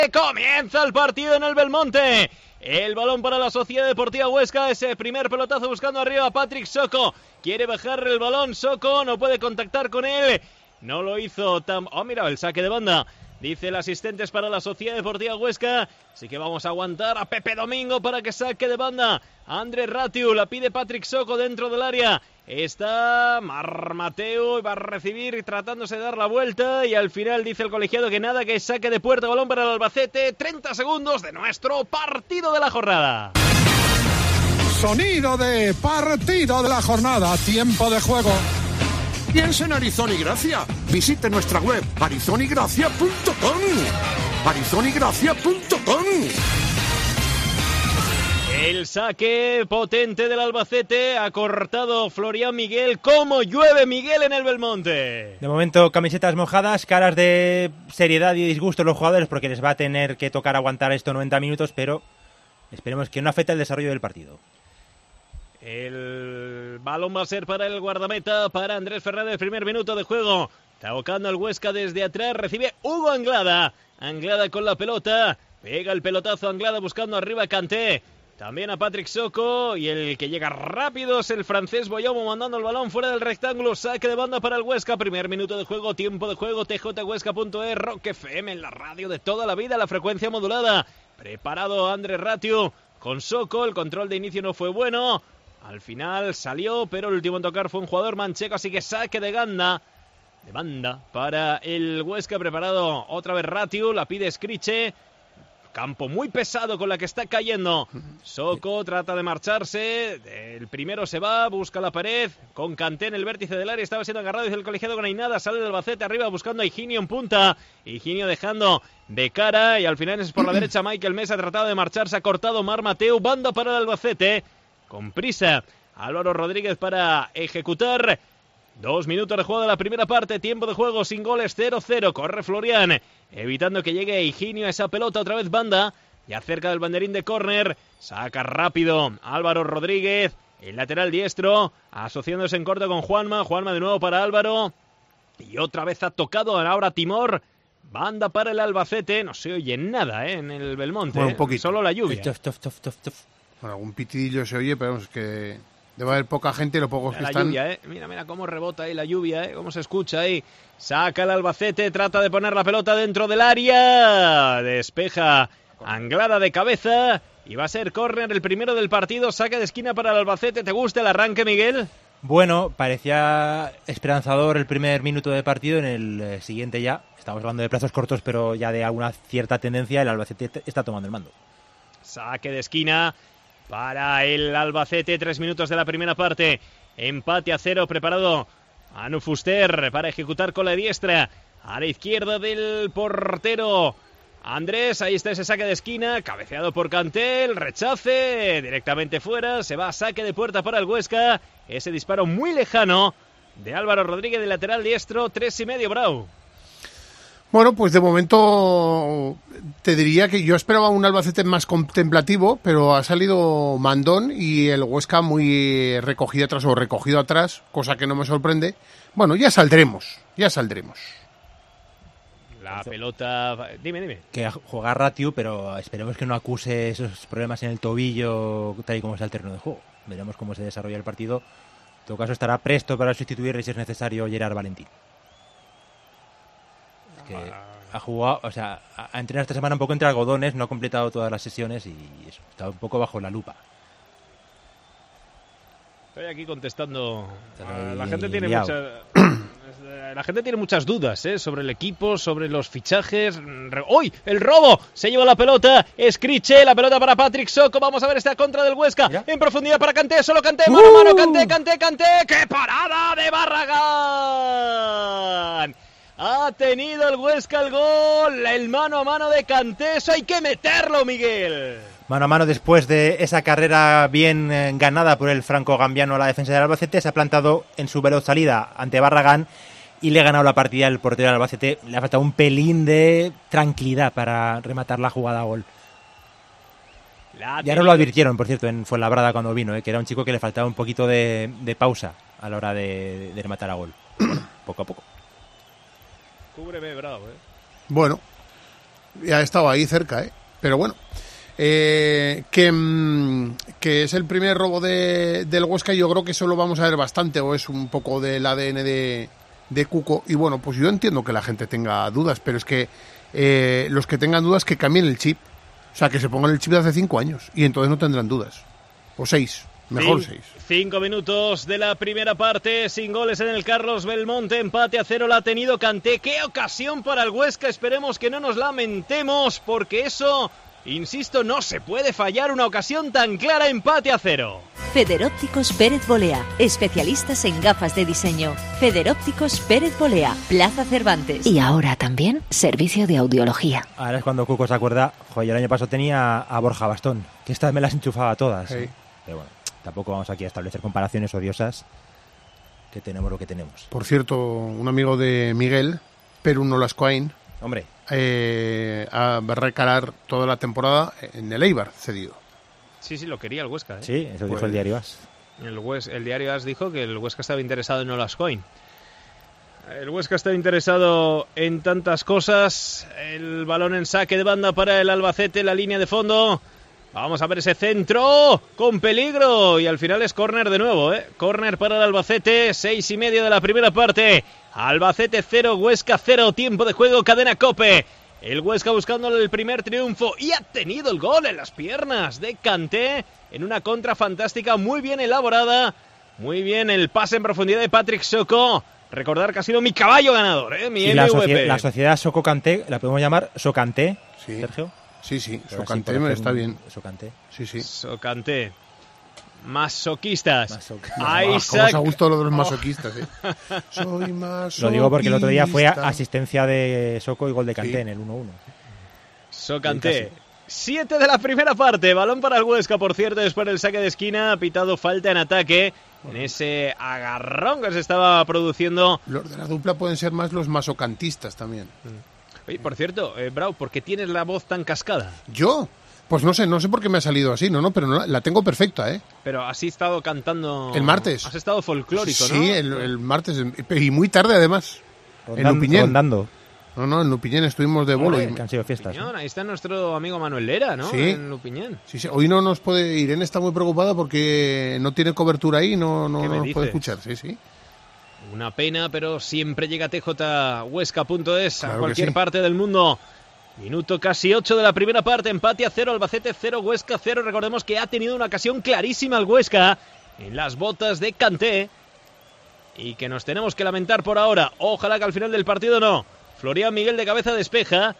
Comienza el partido en el Belmonte. El balón para la Sociedad Deportiva Huesca. Ese primer pelotazo buscando arriba a Patrick Soko. Quiere bajar el balón. Soko no puede contactar con él. No lo hizo tan... Oh, mira, el saque de banda. Dice el asistente es para la Sociedad Deportiva Huesca. Así que vamos a aguantar a Pepe Domingo para que saque de banda. Andrés Ratiu, la pide Patrick Soko dentro del área. Está Mar Mateu y va a recibir tratándose de dar la vuelta. Y al final dice el colegiado que nada, que saque de puerta, balón para el Albacete. 30 segundos de nuestro partido de la jornada. Sonido de partido de la jornada, tiempo de juego. Piensa en Arizona y Gracia. Visite nuestra web arizonigracia.com. arizonigracia.com. El saque potente del Albacete ha cortado Florian Miguel. ¿Cómo llueve Miguel en el Belmonte? De momento camisetas mojadas, caras de seriedad y disgusto los jugadores porque les va a tener que tocar aguantar esto 90 minutos, pero esperemos que no afecte el desarrollo del partido. El balón va a ser para el guardameta, para Andrés Fernández, primer minuto de juego. Está tocando el Huesca desde atrás, recibe Hugo Anglada. Anglada con la pelota, pega el pelotazo Anglada buscando arriba a Kanté. También a Patrick Soko y el que llega rápido es el francés Boyomo mandando el balón fuera del rectángulo. Saque de banda para el Huesca, primer minuto de juego, tiempo de juego, tjhuesca.es, Rock FM en la radio de toda la vida, la frecuencia modulada. Preparado Andrés Ratiu con Soko, el control de inicio no fue bueno. Al final salió, pero el último en tocar fue un jugador manchego, así que saque de banda para el Huesca. Preparado otra vez Ratiu, la pide Scriche. Campo muy pesado con la que está cayendo. Soko trata de marcharse. El primero se va, busca la pared. Con Kanté en el vértice del área. Estaba siendo agarrado, dice el colegiado con Ainada. Sale del Albacete arriba buscando a Higinio en punta. Higinio dejando de cara. Y al final es por la derecha Michael Mesa. Tratado de marcharse. Ha cortado Mar Mateu. Banda para el Albacete. Con prisa. Álvaro Rodríguez para ejecutar. 2 minutos de juego de la primera parte, tiempo de juego sin goles, 0-0, corre Florian, evitando que llegue Higinio a esa pelota, otra vez banda, ya cerca del banderín de córner, saca rápido Álvaro Rodríguez, el lateral diestro, asociándose en corto con Juanma de nuevo para Álvaro, y otra vez ha tocado ahora Timor, banda para el Albacete, no se oye nada en el Belmonte, bueno, un poquito. Solo la lluvia. Bueno, algún pitidillo se oye, pero vamos, que... debe haber poca gente, lo pocos que están. Lluvia, Mira cómo rebota ahí la lluvia, cómo se escucha ahí. Saca el Albacete, trata de poner la pelota dentro del área. Despeja Anglada de cabeza. Y va a ser córner el primero del partido. Saque de esquina para el Albacete. ¿Te gusta el arranque, Miguel? Bueno, parecía esperanzador el primer minuto de partido. En el siguiente ya, estamos hablando de plazos cortos, pero ya de alguna cierta tendencia, el Albacete está tomando el mando. Saque de esquina para el Albacete, 3 minutos de la primera parte. Empate a 0, preparado Anu Fuster para ejecutar con la diestra. A la izquierda del portero Andrés, ahí está ese saque de esquina, cabeceado por Kanté, el rechace, directamente fuera, se va a saque de puerta para el Huesca. Ese disparo muy lejano de Álvaro Rodríguez de lateral diestro, 3,5, Brau. Bueno, pues de momento te diría que yo esperaba un Albacete más contemplativo, pero ha salido mandón y el Huesca muy recogido atrás, cosa que no me sorprende. Bueno, ya saldremos. La pelota... Dime. Que juega Ratiu, pero esperemos que no acuse esos problemas en el tobillo tal y como está el terreno de juego. Veremos cómo se desarrolla el partido. En todo caso estará presto para sustituirle si es necesario Gerard Valentín. Que ha jugado, o sea, ha entrenado esta semana un poco entre algodones, no ha completado todas las sesiones y eso, está un poco bajo la lupa. Estoy aquí contestando. La gente tiene muchas dudas sobre el equipo, sobre los fichajes. ¡Uy! ¡El robo! Se lleva la pelota. Scriche, la pelota para Patrick Soko. Vamos a ver esta contra del Huesca. Mira. En profundidad para Kanté. Solo Kanté. Mano a mano. Kanté. ¡Qué parada de Barragán! Ha tenido el Huesca el gol. El mano a mano de Kanté. Eso hay que meterlo, Miguel. Mano a mano después de esa carrera bien ganada por el franco-gambiano a la defensa del Albacete. Se ha plantado en su veloz salida ante Barragán y le ha ganado la partida el portero del Albacete. Le ha faltado un pelín de tranquilidad para rematar la jugada a gol. Ya no lo advirtieron, por cierto, en Fuenlabrada cuando vino, que era un chico que le faltaba un poquito de pausa a la hora de rematar a gol. Bueno, poco a poco. Cúbreme, bravo, Bueno, Ya estaba ahí cerca, pero bueno. Que es el primer robo del Huesca, yo creo que eso lo vamos a ver bastante, o es un poco del ADN de Cuco. Y bueno, pues yo entiendo que la gente tenga dudas, pero es que los que tengan dudas que cambien el chip. O sea, que se pongan el chip de hace 5 años y entonces no tendrán dudas. O 6, mejor 6. 5 minutos de la primera parte, sin goles en el Carlos Belmonte, empate a 0 la ha tenido Kanté. ¡Qué ocasión para el Huesca! Esperemos que no nos lamentemos, porque eso, insisto, no se puede fallar una ocasión tan clara. Empate a 0. Federópticos Pérez Bolea, especialistas en gafas de diseño. Federópticos Pérez Bolea, Plaza Cervantes. Y ahora también servicio de audiología. Ahora es cuando Cuco se acuerda, joder, el año pasado tenía a Borja Bastón, que esta vez me las enchufaba todas. Sí. Pero bueno, tampoco vamos aquí a establecer comparaciones odiosas, que tenemos lo que tenemos. Por cierto, un amigo de Miguel, Perú Nolascoain, Hombre, a recalar toda la temporada en el Eibar, cedido. Sí, lo quería el Huesca. sí, eso dijo el diario AS. El diario AS dijo que el Huesca estaba interesado en Nolascoain. El Huesca está interesado en tantas cosas. El balón en saque de banda para el Albacete, la línea de fondo. Vamos a ver ese centro con peligro y al final es córner de nuevo, Córner para el Albacete, 6:30 de la primera parte. Albacete 0, Huesca 0, tiempo de juego, cadena COPE. El Huesca buscando el primer triunfo y ha tenido el gol en las piernas de Kanté en una contra fantástica, muy bien elaborada. Muy bien el pase en profundidad de Patrick Soko. Recordar que ha sido mi caballo ganador, mi y MVP. la sociedad Soko Kanté, la podemos llamar Sokanté, Sí. Sergio. Sí, Pero Sokanté así, por está hacer bien. Sokanté. Sí. Sokanté. Masoquistas. Cómo Isaac. os ha gustado lo de los masoquistas, Soy masoquista. Lo digo porque el otro día fue asistencia de Soko y gol de Kanté en el 1-1. Sokanté. 7 de la primera parte. Balón para el Huesca, por cierto, después del saque de esquina. Ha pitado falta en ataque. En ese agarrón que se estaba produciendo. Los de la dupla pueden ser más los masocantistas también. Oye, por cierto, Brau, ¿por qué tienes la voz tan cascada? ¿Yo? Pues no sé por qué me ha salido así, pero no, la tengo perfecta, Pero has estado cantando... El martes. Has estado folclórico, ¿no? Sí, el martes, y muy tarde además. En Lupiñén. Rondando. No, en Lupiñén estuvimos de bolo. Que han sido fiestas. Lupiñón, ahí está nuestro amigo Manuel Lera, ¿no? Sí. En Lupiñén. Sí, hoy no nos puede... Irene está muy preocupada porque no tiene cobertura ahí, no ¿Qué me nos dices? puede escuchar, sí. Una pena, pero siempre llega tjhuesca.es Claro a que cualquier sí. parte del mundo. Minuto casi 8 de la primera parte, empate a 0, Albacete 0, Huesca 0. Recordemos que ha tenido una ocasión clarísima el Huesca en las botas de Kanté y que nos tenemos que lamentar por ahora. Ojalá que al final del partido no. Florian Miguel de cabeza despeja.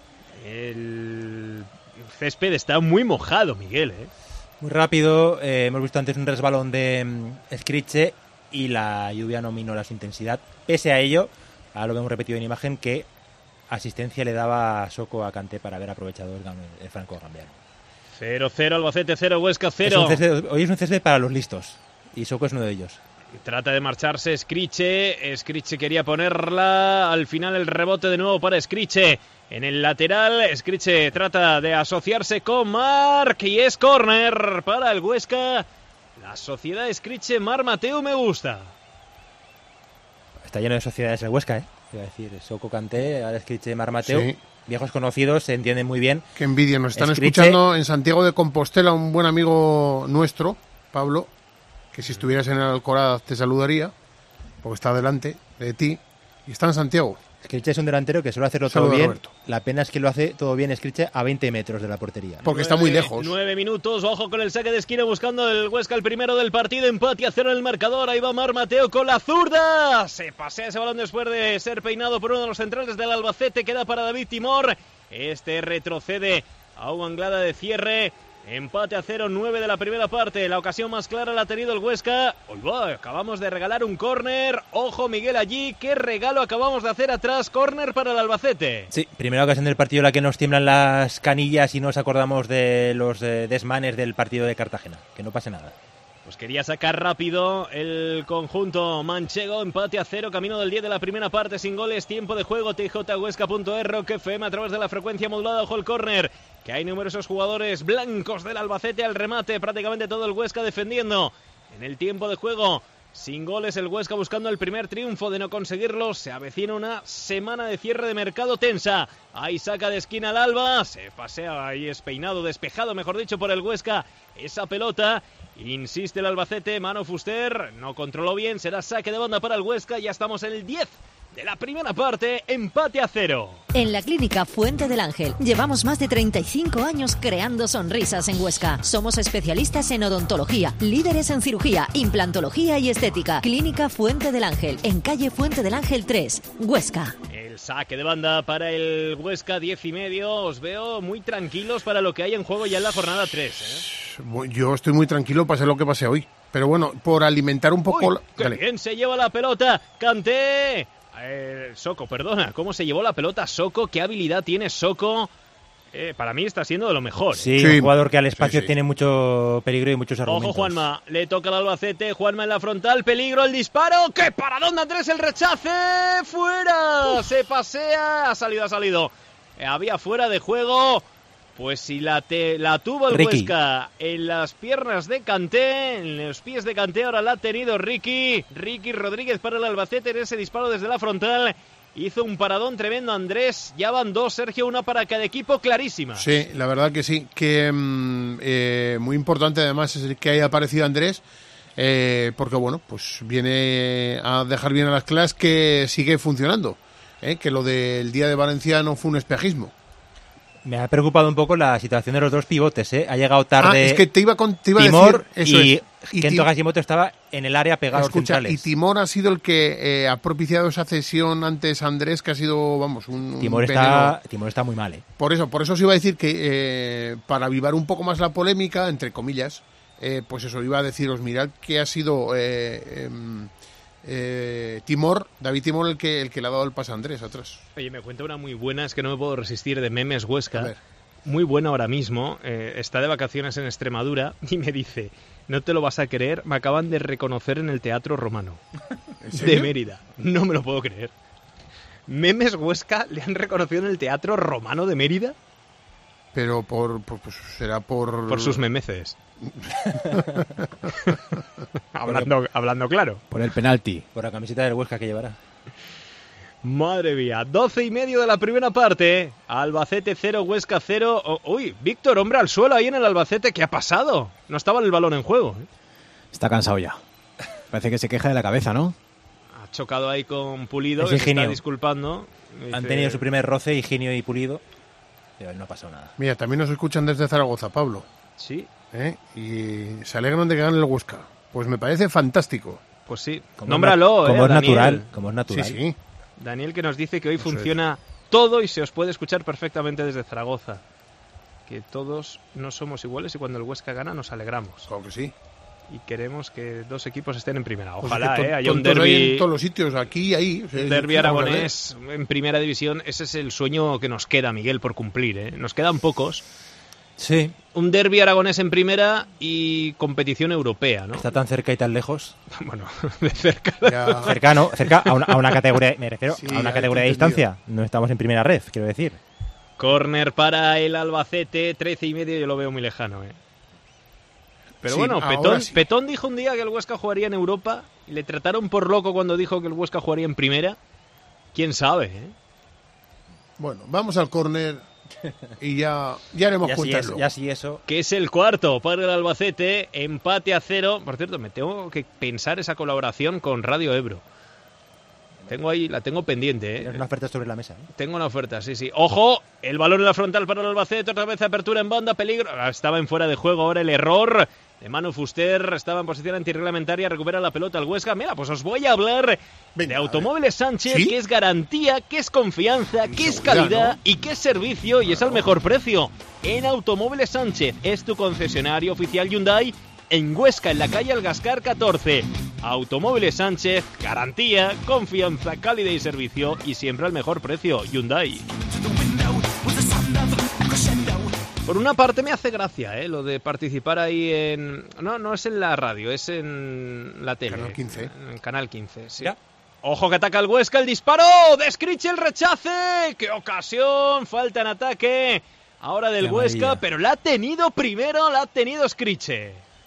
El césped está muy mojado, Miguel, Muy rápido, hemos visto antes un resbalón de Scriche y la lluvia no minó su intensidad. Pese a ello, ahora lo hemos repetido en imagen, que asistencia le daba a Soko a Kanté para haber aprovechado el franco gambiano. 0-0, Albacete 0, Huesca 0. Hoy es un césped para los listos y Soko es uno de ellos. Trata de marcharse Scriche. Scriche quería ponerla. Al final el rebote de nuevo para Scriche. En el lateral, Scriche trata de asociarse con Marc. Y es córner para el Huesca. La sociedad Scriche, Mar Mateu, me gusta. Está lleno de sociedades el Huesca, Iba a decir, Soko Kanté, ahora Scriche, Mar Mateu. Sí. Viejos conocidos, se entienden muy bien. Qué envidia, nos están Scriche. escuchando en Santiago de Compostela un buen amigo nuestro, Pablo, que si estuvieras en el Alcoraz te saludaría, porque está delante de ti, y está en Santiago. Scriche es un delantero que suele hacerlo todo Saluda, bien. Roberto. La pena es que lo hace todo bien Scriche a 20 metros de la portería. Porque está muy lejos. 9 minutos, ojo con el saque de esquina buscando el Huesca el primero del partido, empate a 0 en el marcador, ahí va Mar Mateo con la zurda, se pasea ese balón después de ser peinado por uno de los centrales del Albacete, queda para David Timor, este retrocede a Hugo Anglada de cierre, empate a 0, 9 de la primera parte, la ocasión más clara la ha tenido el Huesca, acabamos de regalar un córner, ojo Miguel allí, qué regalo acabamos de hacer atrás, córner para el Albacete. Sí, primera ocasión del partido en la que nos tiemblan las canillas y nos acordamos de los desmanes del partido de Cartagena. Que no pase nada. Pues quería sacar rápido el conjunto manchego, empate a 0, camino del 10 de la primera parte, sin goles, tiempo de juego, tjhuesca.es, Rock FM a través de la frecuencia modulada, ojo el córner, que hay numerosos jugadores blancos del Albacete al remate, prácticamente todo el Huesca defendiendo. En el tiempo de juego, Sin goles el Huesca buscando el primer triunfo. De no conseguirlo, se avecina una semana de cierre de mercado tensa. Ahí saca de esquina el Alba, se pasea ahí despejado, mejor dicho, por el Huesca esa pelota. Insiste el Albacete, Manu Fuster, no controló bien, será saque de banda para el Huesca. Ya estamos en el 10 de la primera parte, empate a 0. En la Clínica Fuente del Ángel llevamos más de 35 años creando sonrisas en Huesca. Somos especialistas en odontología, líderes en cirugía, implantología y estética. Clínica Fuente del Ángel, en calle Fuente del Ángel 3, Huesca. El saque de banda para el Huesca, 10:30. Os veo muy tranquilos para lo que hay en juego ya en la jornada 3, ¿eh? Yo estoy muy tranquilo, pase lo que pase hoy. Pero bueno, por alimentar un poco... Uy, ¡qué bien se lleva la pelota! ¡Kanté! Soko, perdona, ¿cómo se llevó la pelota Soko? ¿Qué habilidad tiene Soko? Para mí está siendo de lo mejor. Sí, un jugador que al espacio tiene mucho peligro y muchos argumentos. Ojo, Juanma, le toca al Albacete, Juanma en la frontal, peligro, el disparo, ¡qué paradón de Andrés, el rechace! ¡Fuera! Se pasea, ha salido. Había fuera de juego. Pues si la tuvo el Huesca en las piernas de Kanté, en los pies de Kanté, ahora la ha tenido Ricky Rodríguez para el Albacete en ese disparo desde la frontal. Hizo un paradón tremendo Andrés, ya van 2, Sergio, una para cada equipo, clarísima. Sí, la verdad que sí, que muy importante además es que haya aparecido Andrés, porque bueno, pues viene a dejar bien a las clases que sigue funcionando, que lo del día de Valencia no fue un espejismo. Me ha preocupado un poco la situación de los dos pivotes, ¿eh? Ha llegado tarde. Es que te iba a Timor decir eso. Y Kento Hashimoto estaba en el área pegado a los centrales. Y Timor ha sido el que ha propiciado esa cesión antes Andrés, que ha sido, vamos, un Timor está muy mal, ¿eh? Por eso os iba a decir que para avivar un poco más la polémica, entre comillas, pues eso, iba a deciros, mirad que ha sido David Timor el que le ha dado el pase a Andrés atrás. Oye, me cuenta una muy buena, es que no me puedo resistir, de Memes Huesca. Muy buena ahora mismo, está de vacaciones en Extremadura y me dice, no te lo vas a creer, me acaban de reconocer en el Teatro Romano de Mérida. No me lo puedo creer. Memes Huesca le han reconocido en el Teatro Romano de Mérida. Pero pues será por sus memeces. hablando claro. Por el penalti. Por la camiseta del Huesca que llevará. Madre mía, 12:30 de la primera parte. Albacete 0, Huesca 0. Uy, Víctor, hombre al suelo ahí en el Albacete. ¿Qué ha pasado? No estaba el balón en juego, ¿eh? Está cansado ya. Parece que se queja de la cabeza, ¿no? Ha chocado ahí con Pulido, que se está disculpando. Han tenido su primer roce, Higinio y Pulido. Pero no ha pasado nada. Mira, también nos escuchan desde Zaragoza, Pablo. Sí. Y se alegran de que gane el Huesca. Pues me parece fantástico. Pues sí. Nómbralo, como es Daniel. natural. Sí. Daniel, que nos dice que hoy funciona todo y se os puede escuchar perfectamente desde Zaragoza. Que todos no somos iguales y cuando el Huesca gana nos alegramos. Claro que sí. Y queremos que dos equipos estén en primera. Pues Ojalá, es que haya un derbi en todos los sitios, aquí y ahí. Un derbi aragonés en primera división. Ese es el sueño que nos queda, Miguel, por cumplir, ¿eh? Nos quedan pocos. Sí. Un derbi aragonés en primera y competición europea, ¿no? Está tan cerca y tan lejos. Bueno, de cerca. Cerca a una categoría, me refiero, sí, a una categoría de distancia. No estamos en primera red, quiero decir. Córner para el Albacete, 13:30, yo lo veo muy lejano, ¿eh? Pero sí, bueno, Petón dijo un día que el Huesca jugaría en Europa y le trataron por loco cuando dijo que el Huesca jugaría en primera. ¿Quién sabe, eh? Bueno, vamos al córner y ya haremos cuenta. Ya sí eso. Que es el cuarto para el Albacete, empate a 0. Por cierto, me tengo que pensar esa colaboración con Radio Ebro. La tengo pendiente, ¿eh? Tienes una oferta sobre la mesa, ¿eh? Tengo una oferta, sí. ¡Ojo! El balón en la frontal para el Albacete, otra vez apertura en banda, peligro. Estaba en fuera de juego ahora el error de Manu Fuster, estaba en posición antirreglamentaria, recupera la pelota el Huesca. Mira, pues os voy a hablar de Automóviles Sánchez, ¿sí? Que es garantía, que es confianza, que es calidad, ¿no? Y que es servicio y es al mejor precio. En Automóviles Sánchez es tu concesionario oficial Hyundai en Huesca, en la calle Algascar 14. Automóviles Sánchez, garantía, confianza, calidad y servicio y siempre al mejor precio. Hyundai. Por una parte me hace gracia, lo de participar ahí en... No es en la radio, es en la tele. Canal 15. En Canal 15, sí. ¿Ya? Ojo que ataca el Huesca, el disparo de Scriche, el rechace. ¡Qué ocasión! Falta en ataque ahora del Huesca, pero la ha tenido primero, la ha tenido Scriche.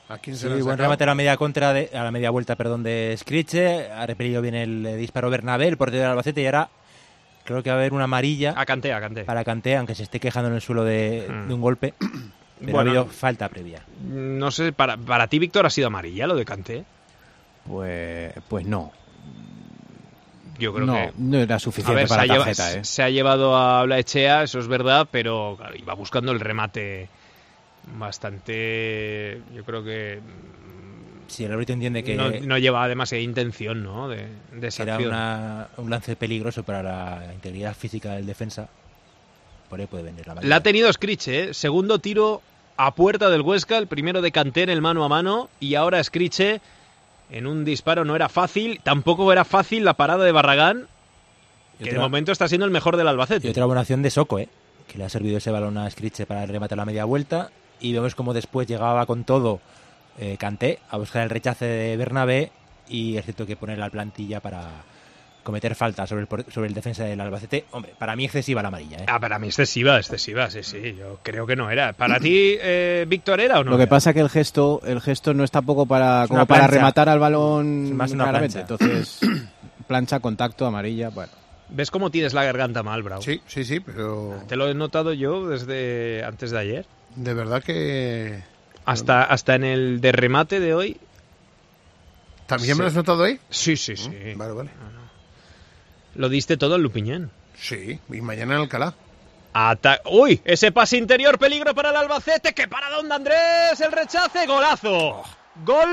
¿A quién se Sí, lo han buen sacado? remate a la media vuelta de Scriche. Ha repelido bien el disparo Bernabé, el portero del Albacete, y ahora creo que va a haber una amarilla A Kanté. para Kanté, aunque se esté quejando en el suelo de un golpe. Pero Bueno, ha habido falta previa. No sé, para ti, Víctor, ¿ha sido amarilla lo de Kanté? Pues no. Yo creo No, que... no era A suficiente ver, para tarjeta, ¿eh? se ha llevado a Blaechea, eso es verdad, pero claro, iba buscando el remate bastante... Yo creo que Sí, el árbitro entiende que no llevaba demasiada intención, ¿no? de esa era acción. un lance peligroso para la integridad física del defensa. Por ahí puede venir la amarilla. La ha tenido Scriche, ¿eh? Segundo tiro a puerta del Huesca, el primero de Kanté en el mano a mano, y ahora Scriche en un disparo. No era fácil, tampoco era fácil la parada de Barragán, que de momento está siendo el mejor del Albacete. Y otra buena acción de Soko, que le ha servido ese balón a Scriche para el remate a la media vuelta. Y vemos como después llegaba con todo Kanté a buscar el rechace de Bernabé, y es cierto que poner la plantilla para cometer falta sobre el defensa del Albacete. Hombre, para mí excesiva la amarilla. Para mí excesiva, sí. Yo creo que no era. ¿Para ti, Víctor, era o no? Lo que pasa es que el gesto no está poco para rematar al balón Es más una claramente. plancha. Entonces, plancha, contacto, amarilla, bueno. ¿Ves cómo tienes la garganta mal, Bravo? Sí, pero Te lo he notado yo desde antes de ayer. de verdad que... Hasta en el de remate de hoy. ¿También me lo has notado ahí? Sí. Vale. Lo diste todo en Lupiñán. Sí, y mañana en Alcalá. ¡Uy! Ese pase interior, peligro para el Albacete. ¡Que para Don Andrés! El rechace, golazo. Gol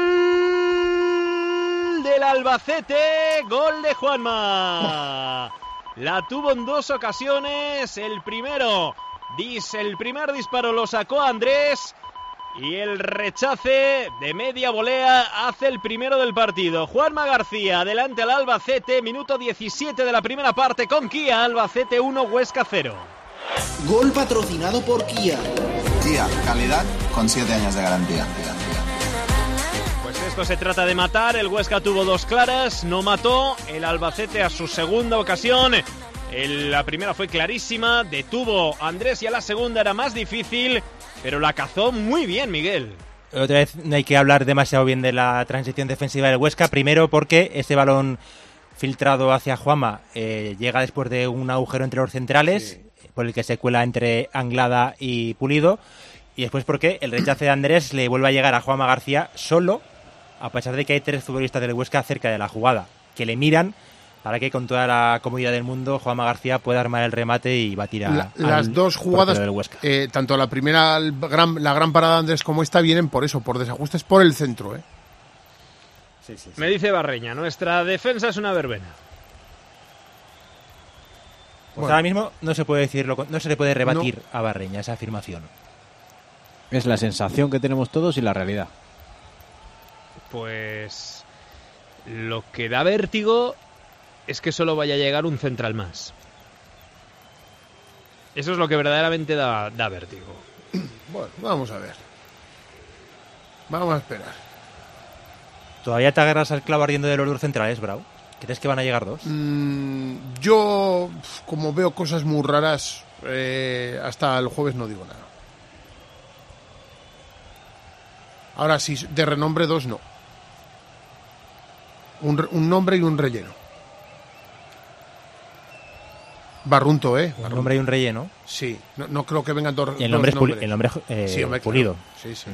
del Albacete, gol de Juanma. La tuvo en dos ocasiones. El primer disparo lo sacó Andrés. Y el rechace de media volea hace el primero del partido. Juanma García adelante al Albacete. Minuto 17 de la primera parte con Kia. Albacete 1, Huesca 0. Gol patrocinado por Kia. Kia, calidad con 7 años de garantía. Pues esto se trata de matar. El Huesca tuvo dos claras, no mató. El Albacete a su segunda ocasión. La primera fue clarísima, detuvo a Andrés, y a la segunda era más difícil, pero la cazó muy bien Miguel. Otra vez no hay que hablar demasiado bien de la transición defensiva del Huesca. Primero porque ese balón filtrado hacia Juanma llega después de un agujero entre los centrales, por el que se cuela entre Anglada y Pulido. Y después porque el rechace de Andrés le vuelve a llegar a Juanma García solo, a pesar de que hay tres futbolistas del Huesca cerca de la jugada, que le miran para que con toda la comodidad del mundo Juanma García pueda armar el remate y batir a las dos jugadas, del Huesca. Tanto la primera, la gran parada de Andrés como esta, vienen por eso, por desajustes por el centro. Sí. Me dice Barreña, nuestra defensa es una verbena. Pues ahora mismo no se puede decirlo, no se le puede rebatir a Barreña esa afirmación. Es la sensación que tenemos todos y la realidad. Pues lo que da vértigo es que solo vaya a llegar un central más. Eso es lo que verdaderamente da vértigo. Bueno, vamos a ver. Vamos a esperar. ¿Todavía te agarras al clavo ardiendo de los dos centrales, Bravo? ¿Crees que van a llegar dos? Yo, como veo cosas muy raras, hasta el jueves no digo nada. Ahora sí, de renombre dos no. Un nombre y un relleno. Barrunto, Un nombre y un relleno. Sí, no creo que vengan dos. Y el nombre dos es el nombre sí, hombre, Pulido. Claro. Sí.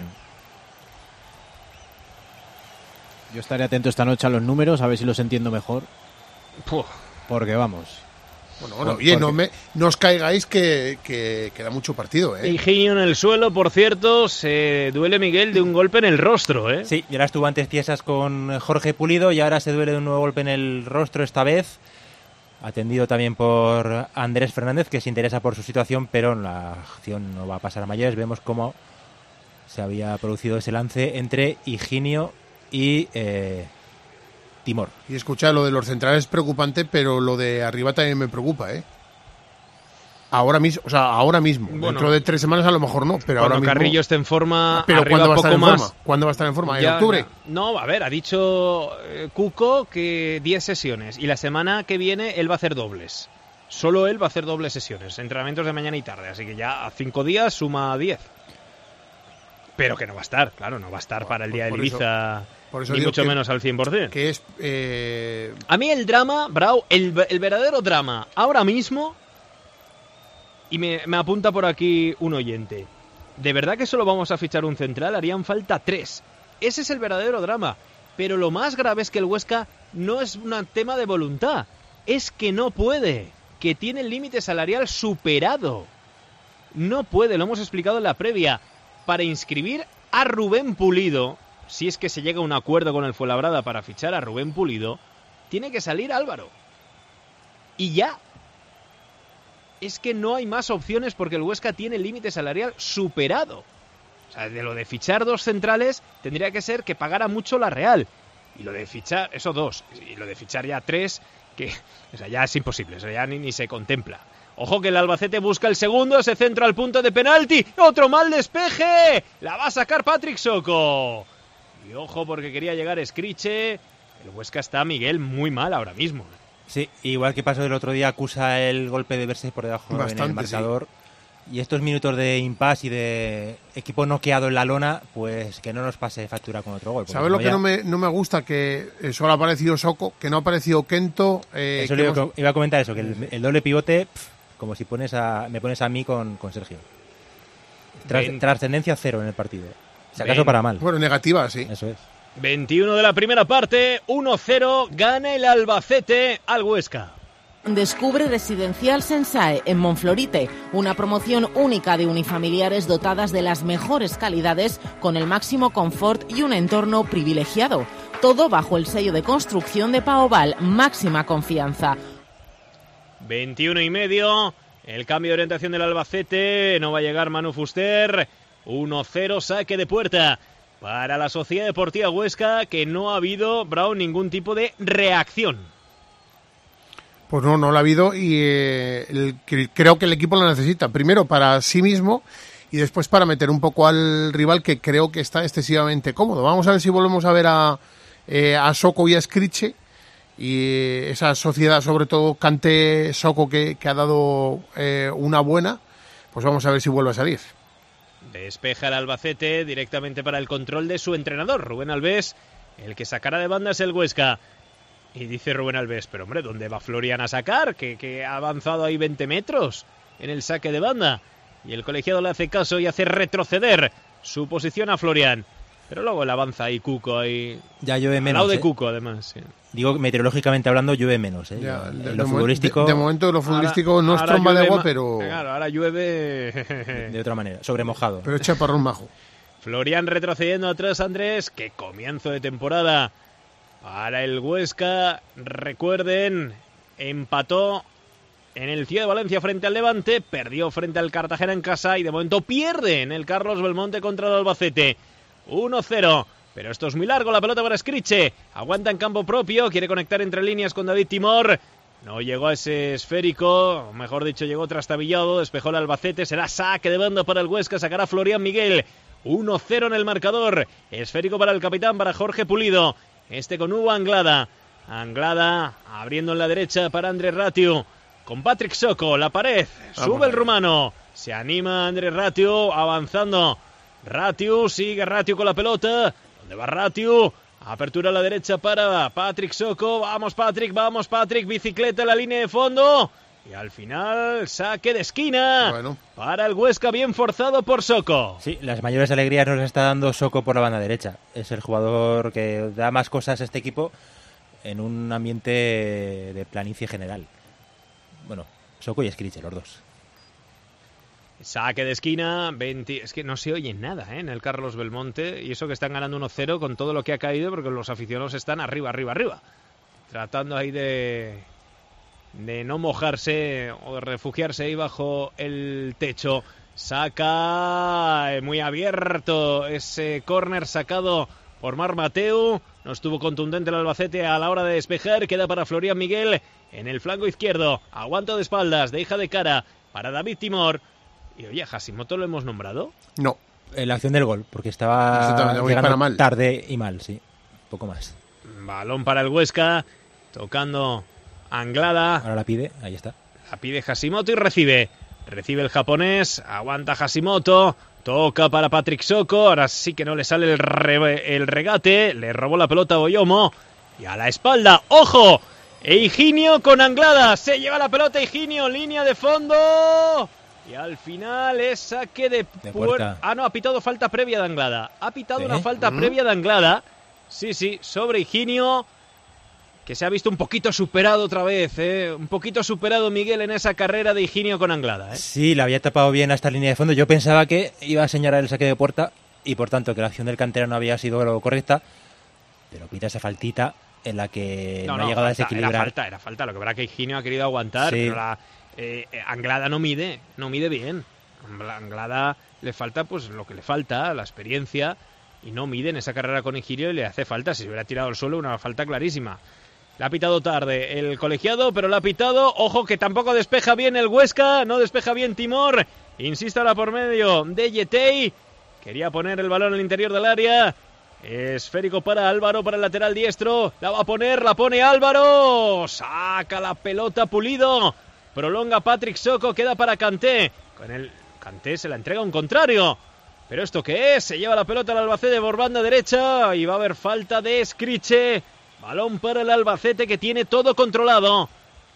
Yo estaré atento esta noche a los números, a ver si los entiendo mejor. Porque vamos. Bueno, oye, no os caigáis que queda mucho partido, Higinio en el suelo, por cierto, se duele Miguel de un golpe en el rostro, Sí, y ahora estuvo antes tiesas con Jorge Pulido y ahora se duele de un nuevo golpe en el rostro esta vez. Atendido también por Andrés Fernández, que se interesa por su situación, pero la acción no va a pasar a mayores. Vemos cómo se había producido ese lance entre Higinio y Timor. Y escucha, lo de los centrales es preocupante, pero lo de arriba también me preocupa, Ahora mismo. Bueno, dentro de 3 semanas a lo mejor no, pero ahora mismo. Cuando Carrillo esté en forma, pero arriba ¿cuándo va a estar poco en más. forma? ¿Cuándo va a estar en forma? ¿En Ya, octubre? No, a ver, ha dicho Cuco que 10 sesiones y la semana que viene él va a hacer dobles. Solo él va a hacer dobles sesiones, entrenamientos de mañana y tarde, así que ya a 5 días suma 10. pero que no va a estar, claro, no va a estar para el día del Ibiza, por eso ni digo mucho que, menos al 100%. Que es... A mí el drama, Brau, el verdadero drama ahora mismo, y me apunta por aquí un oyente, ¿de verdad que solo vamos a fichar un central? Harían falta 3. Ese es el verdadero drama. Pero lo más grave es que el Huesca no es un tema de voluntad, es que no puede, que tiene el límite salarial superado. No puede, lo hemos explicado en la previa. Para inscribir a Rubén Pulido, si es que se llega a un acuerdo con el Fuenlabrada para fichar a Rubén Pulido, tiene que salir Álvaro. Y ya. Es que no hay más opciones porque el Huesca tiene el límite salarial superado. O sea, de lo de fichar 2 centrales tendría que ser que pagara mucho la Real. Y lo de fichar, eso 2. Y lo de fichar ya 3, que o sea, ya es imposible. O sea, ya ni se contempla. Ojo que el Albacete busca el segundo, ese centro al punto de penalti. ¡Otro mal despeje! La va a sacar Patrick Soko. Y ojo porque quería llegar Escriche. El Huesca está, Miguel, muy mal ahora mismo. Sí, igual que pasó el otro día, acusa el golpe de verse por debajo en el marcador. Sí. Y estos minutos de impasse y de equipo noqueado en la lona, pues que no nos pase factura con otro gol. ¿Sabes lo que no me gusta? Que solo ha aparecido Soko, que no ha aparecido Kento. Eso iba a comentar eso, que el doble pivote, como si me pones a mí con Sergio. Trascendencia 0 en el partido. Si acaso para mal. Bueno, negativa, sí. Eso es. 21 de la primera parte, 1-0, gana el Albacete al Huesca. Descubre Residencial Sensae en Monflorite, una promoción única de unifamiliares dotadas de las mejores calidades con el máximo confort y un entorno privilegiado. Todo bajo el sello de construcción de Paoval, máxima confianza. 21:30, el cambio de orientación del Albacete, no va a llegar Manu Fuster, 1-0, saque de puerta para la Sociedad Deportiva Huesca, que no ha habido, Brown, ningún tipo de reacción. Pues no la ha habido y creo que el equipo la necesita. Primero para sí mismo y después para meter un poco al rival, que creo que está excesivamente cómodo. Vamos a ver si volvemos a ver a Soko y a Escriche y esa sociedad, sobre todo Kanté Soko, que ha dado una buena, pues vamos a ver si vuelve a salir. Despeja el Albacete directamente para el control de su entrenador, Rubén Albés. El que sacará de banda es el Huesca. Y dice Rubén Albés, pero hombre, ¿dónde va Florian a sacar? Que ha avanzado ahí 20 metros en el saque de banda. Y el colegiado le hace caso y hace retroceder su posición a Florian. Pero luego le avanza ahí Cuco, ahí ya llueve menos. Al lado de Cuco, además. Sí. Digo, meteorológicamente hablando, llueve menos. Ya, lo futbolístico... De momento lo futbolístico no es tromba de agua, pero... Claro, ahora llueve... de otra manera, sobremojado. Pero chaparrón majo. Florian retrocediendo atrás, Andrés. ¡Qué comienzo de temporada para el Huesca! Recuerden, empató en el Ciudad de Valencia frente al Levante, perdió frente al Cartagena en casa y de momento pierde en el Carlos Belmonte contra el Albacete. 1-0, pero esto es muy largo, la pelota para Escriche, aguanta en campo propio, quiere conectar entre líneas con David Timor, no llegó a ese esférico, mejor dicho llegó trastabillado, despejó el Albacete, será saque de banda para el Huesca, sacará Florian Miguel. 1-0 en el marcador, esférico para el capitán, para Jorge Pulido, este con Hugo Anglada abriendo en la derecha para Andrés Ratiu, con Patrick Soko, la pared, sube el rumano, se anima Andrés Ratiu, avanzando Ratiu, sigue Ratiu con la pelota, ¿dónde va Ratiu? Apertura a la derecha para Patrick Soko, vamos Patrick, bicicleta en la línea de fondo, y al final saque de esquina para el Huesca, bien forzado por Soko. Sí, las mayores alegrías nos está dando Soko por la banda derecha, es el jugador que da más cosas a este equipo en un ambiente de planicie general. Bueno, Soko y Escriche, los dos. Saque de esquina, 20... Es que no se oye nada en el Carlos Belmonte, y eso que están ganando 1-0 con todo lo que ha caído, porque los aficionados están arriba. Tratando ahí de no mojarse o de refugiarse ahí bajo el techo. Saca muy abierto ese córner sacado por Marc Mateu. No estuvo contundente el Albacete a la hora de despejar. Queda para Florian Miguel en el flanco izquierdo. Aguanto de espaldas, deja de cara para David Timor. Y oye, ¿Hashimoto lo hemos nombrado? No. En la acción del gol, porque estaba llegando tarde y mal, sí. Poco más. Balón para el Huesca, tocando Anglada. Ahora la pide, ahí está. La pide Hashimoto y recibe. Recibe el japonés, aguanta Hashimoto, Toca para Patrick Soko, ahora sí que no le sale el regate, le robó la pelota a Boyomo y a la espalda, ¡ojo! Higinio con Anglada, se lleva la pelota Higinio, línea de fondo y al final es saque de puerta. Ah, no, ha pitado falta previa de Anglada, ha pitado una falta previa de Anglada, sí, sobre Higinio, que se ha visto un poquito superado otra vez, un poquito superado Miguel en esa carrera de Higinio con Anglada. Sí, la había tapado bien a esta línea de fondo. Yo pensaba que iba a señalar el saque de puerta y por tanto que la acción del canterano había sido lo correcta, pero pita esa faltita en la que no ha llegado a desequilibrar. Era falta, lo que pasa es que Higinio ha querido aguantar, pero Anglada no mide bien. Anglada le falta pues lo que le falta, la experiencia, y no mide en esa carrera con Higinio y le hace falta. Si se hubiera tirado al suelo, una falta clarísima. Le ha pitado tarde el colegiado, pero le ha pitado. Ojo que tampoco despeja bien el Huesca, no despeja bien Timor. Insiste ahora por medio de Yetey. Quería poner el balón en el interior del área. Esférico para Álvaro, para el lateral diestro. La va a poner, la pone Álvaro. Saca la pelota Pulido. Prolonga Patrick Soko, queda para Kanté. Con el Kanté se la entrega a un contrario. ¿Pero esto qué es? Se lleva la pelota al Albacete por banda derecha y va a haber falta de Escriche. Balón para el Albacete que tiene todo controlado.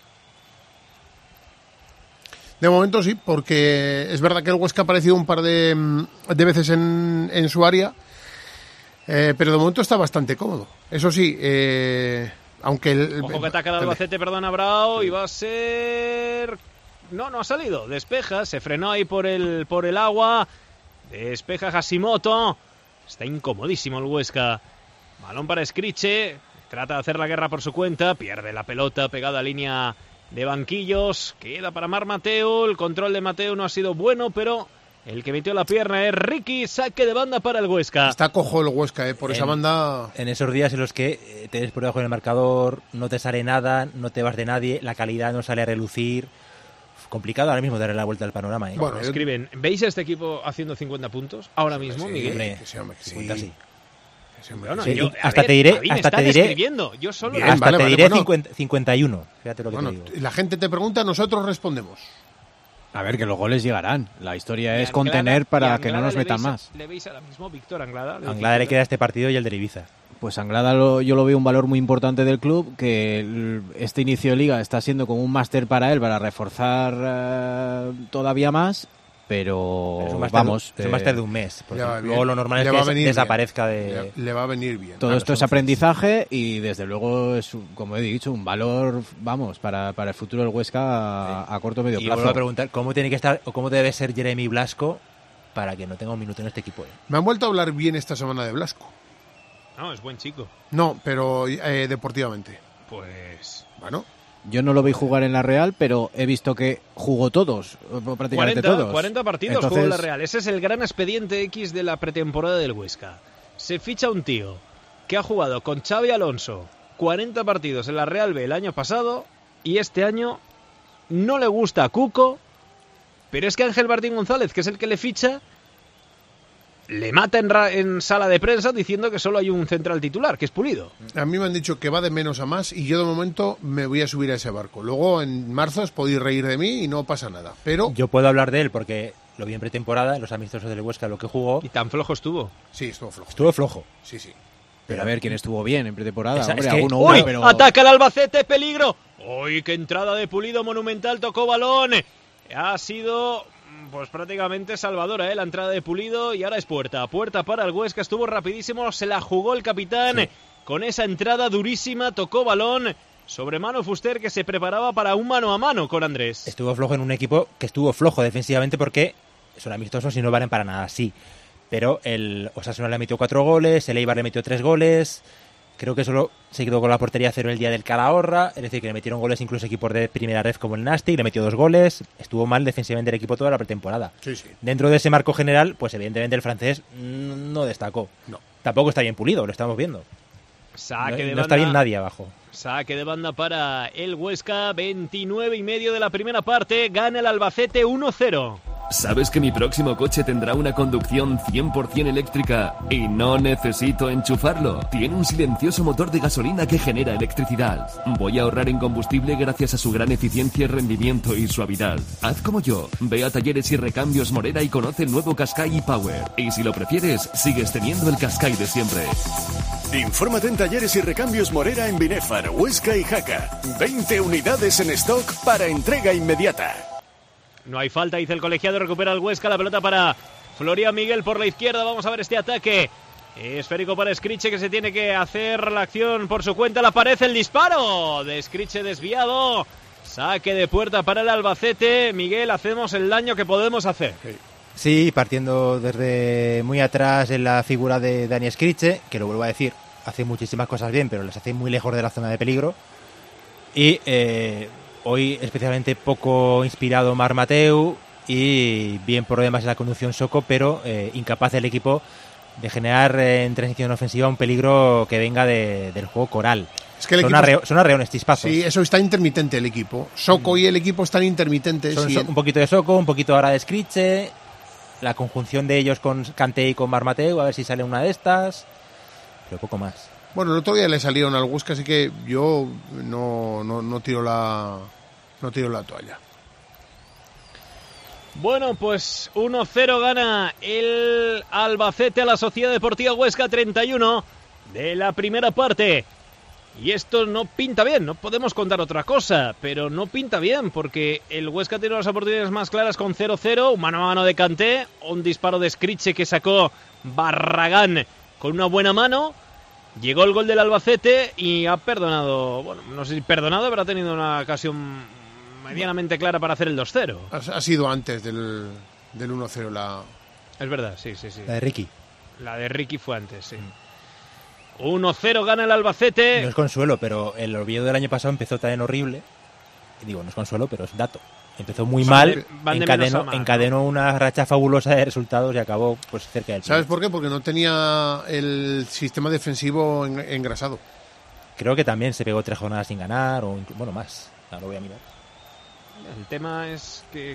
De momento sí, porque es verdad que el Huesca ha aparecido un par de veces en su área, pero de momento está bastante cómodo. Eso sí, aunque Ojo que ataca el Albacete, perdona Brao, y va a ser... No ha salido, despeja, se frenó ahí por el agua, despeja Hashimoto, está incomodísimo el Huesca. Balón para Escriche, trata de hacer la guerra por su cuenta, pierde la pelota pegada a línea de banquillos, queda para Marc Mateu, el control de Mateu no ha sido bueno, pero el que metió la pierna es Ricky, saque de banda para el Huesca. Está cojo el Huesca, por esa banda. En esos días en los que te ves por debajo del marcador, no te sale nada, no te vas de nadie, la calidad no sale a relucir. Complicado ahora mismo darle la vuelta al panorama. Bueno, escriben, ¿veis a este equipo haciendo 50 puntos ahora mismo, sí, Miguel? Hombre, sí. 50 sí. Bueno, sí, yo, hasta te diré, yo solo bien, hasta te diré 51. Fíjate lo que te digo. La gente te pregunta, nosotros respondemos. A ver, que los goles llegarán. La historia es contener para que no nos metan más. ¿Le veis ahora mismo Víctor Anglada? Anglada le queda este partido y el de Ibiza. Pues Anglada yo lo veo un valor muy importante del club, que este inicio de liga está siendo como un máster para él, para reforzar todavía más. Pero es un máster de un mes, porque luego lo normal es que desaparezca de... Le va a venir bien. Todo esto es aprendizaje y desde luego es, como he dicho, un valor, para el futuro del Huesca a corto o medio plazo. Y vuelvo a preguntar, ¿cómo tiene que estar o cómo debe ser Jeremy Blasco para que no tenga un minuto en este equipo? Me han vuelto a hablar bien esta semana de Blasco. No, es buen chico. No, pero deportivamente. Pues... Bueno... Yo no lo vi jugar en la Real, pero he visto que jugó todos, prácticamente todos. 40 partidos jugó en la Real. Ese es el gran expediente X de la pretemporada del Huesca. Se ficha un tío que ha jugado con Xavi Alonso 40 partidos en la Real B el año pasado y este año no le gusta a Cuco, pero es que Ángel Martín González, que es el que le ficha, le mata en sala de prensa diciendo que solo hay un central titular, que es Pulido. A mí me han dicho que va de menos a más y yo de momento me voy a subir a ese barco. Luego en marzo os podéis reír de mí y no pasa nada. Pero yo puedo hablar de él porque lo vi en pretemporada, en los amistosos del Huesca, lo que jugó. ¿Y tan flojo estuvo? Sí, estuvo flojo. Estuvo flojo. Sí, sí. Pero a ver, ¿quién estuvo bien en pretemporada? Hombre, es que... ¡Uy! Pero... ¡Ataca el Albacete! ¡Peligro! ¡Uy, qué entrada de Pulido monumental! Tocó balón. Ha sido... pues prácticamente salvadora, la entrada de Pulido y ahora es puerta para el Huesca, estuvo rapidísimo, se la jugó el capitán, con esa entrada durísima, tocó balón sobre Manu Fuster que se preparaba para un mano a mano con Andrés. Estuvo flojo en un equipo que estuvo flojo defensivamente porque son amistosos y no valen para nada, sí, pero el Osasuna le metió 4 goles, el Eibar le metió 3 goles... Creo que solo se quedó con la portería 0 el día del Calahorra, es decir, que le metieron goles incluso equipos de primera ref como el Nastic, le metió 2 goles, estuvo mal defensivamente el equipo toda la pretemporada. Sí, sí. Dentro de ese marco general, pues evidentemente el francés no destacó. No. Tampoco está bien Pulido, lo estamos viendo. No está bien nadie abajo. Saque de banda para el Huesca, 29 y medio de la primera parte, gana el Albacete 1-0. ¿Sabes que mi próximo coche tendrá una conducción 100% eléctrica y no necesito enchufarlo? Tiene un silencioso motor de gasolina que genera electricidad. Voy a ahorrar en combustible gracias a su gran eficiencia, rendimiento y suavidad. Haz como yo, ve a Talleres y Recambios Morera y conoce el nuevo Qashqai e-Power. Y si lo prefieres, sigues teniendo el Qashqai de siempre. Infórmate en Talleres y Recambios Morera en Binéfar, Huesca y Jaca. 20 unidades en stock para entrega inmediata. No hay falta, dice el colegiado, recupera el Huesca, la pelota para Florian Miguel por la izquierda. Vamos a ver este ataque. Esférico para Scriche, que se tiene que hacer la acción por su cuenta. Le aparece el disparo de Scriche desviado. Saque de puerta para el Albacete. Miguel, hacemos el daño que podemos hacer. Sí, partiendo desde muy atrás en la figura de Dani Scriche, que lo vuelvo a decir, hace muchísimas cosas bien, pero las hace muy lejos de la zona de peligro. Y hoy especialmente poco inspirado Marc Mateu y bien por lo demás en la conducción Soko, pero incapaz del equipo de generar en transición ofensiva un peligro que venga del juego coral. Es que son arreones, chispazos. Sí, eso está intermitente el equipo. Soko y el equipo están intermitentes. Un poquito de Soko, un poquito ahora de Scriche, la conjunción de ellos con Kanté y con Marc Mateu, a ver si sale una de estas, pero poco más. Bueno, el otro día le salieron al Huesca, así que yo no tiro la toalla. Bueno, pues 1-0 gana el Albacete a la Sociedad Deportiva Huesca, 31 de la primera parte. Y esto no pinta bien, no podemos contar otra cosa, pero no pinta bien porque el Huesca tiene las oportunidades más claras con 0-0, un mano a mano de Kanté, un disparo de Scriche que sacó Barragán con una buena mano. Llegó el gol del Albacete y ha perdonado, bueno, no sé si perdonado, pero ha tenido una ocasión medianamente clara para hacer el 2-0. Ha sido antes del 1-0 Es verdad, sí. La de Ricky. La de Ricky fue antes, sí. 1-0 gana el Albacete. No es consuelo, pero el Oviedo del año pasado empezó también horrible. Digo, no es consuelo, pero es dato. Empezó muy mal, encadenó una racha fabulosa de resultados y acabó pues cerca del ¿Sabes por qué? Porque no tenía el sistema defensivo engrasado. Creo que también se pegó 3 jornadas sin ganar, o bueno, más. Ahora lo voy a mirar. El tema es que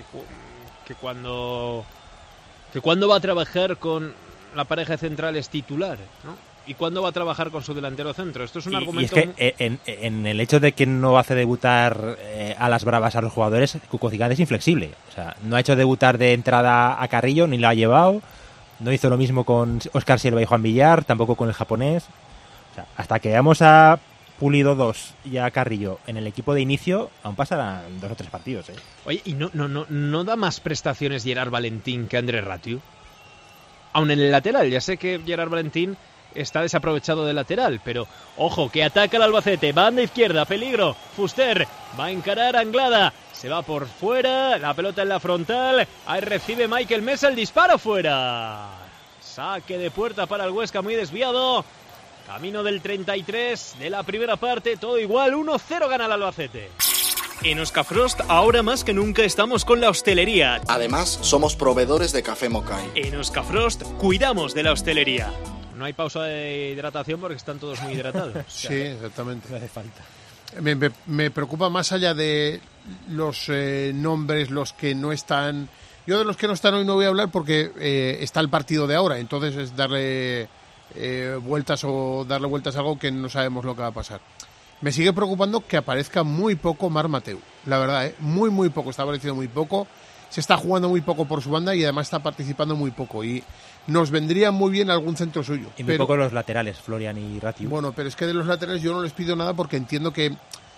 cuando va a trabajar con la pareja central es titular, ¿no? ¿Y cuándo va a trabajar con su delantero centro? Esto es un argumento... Y es que en el hecho de que no hace debutar a las bravas a los jugadores, Cuco Ciganda es inflexible. O sea, no ha hecho debutar de entrada a Carrillo, ni lo ha llevado. No hizo lo mismo con Óscar Silva y Juan Villar, tampoco con el japonés. O sea, hasta que vamos a Pulido 2 y a Carrillo en el equipo de inicio, aún pasarán 2 o 3 partidos. Oye, ¿y no da más prestaciones Gerard Valentín que Andrés Ratiu? Aún en el lateral, ya sé que Gerard Valentín está desaprovechado de lateral, pero ojo, que ataca el Albacete, banda izquierda, peligro, Fuster va a encarar a Anglada, se va por fuera, la pelota en la frontal, ahí recibe Michael Mesa, el disparo fuera, saque de puerta para el Huesca muy desviado, camino del 33 de la primera parte, todo igual, 1-0 gana el Albacete. En Oscafrost, ahora más que nunca estamos con la hostelería. Además, somos proveedores de café Mokai. En Oscafrost, cuidamos de la hostelería. No hay pausa de hidratación porque están todos muy hidratados. Sí, exactamente. No hace falta. Me preocupa más allá de los nombres, los que no están... Yo de los que no están hoy no voy a hablar porque está el partido de ahora, entonces es darle vueltas a algo que no sabemos lo que va a pasar. Me sigue preocupando que aparezca muy poco Marc Mateu, la verdad, muy poco, está apareciendo muy poco, se está jugando muy poco por su banda y además está participando muy poco y nos vendría muy bien algún centro suyo. Y muy poco los laterales, Florian y Ratiu. Bueno, pero es que de los laterales yo no les pido nada porque entiendo que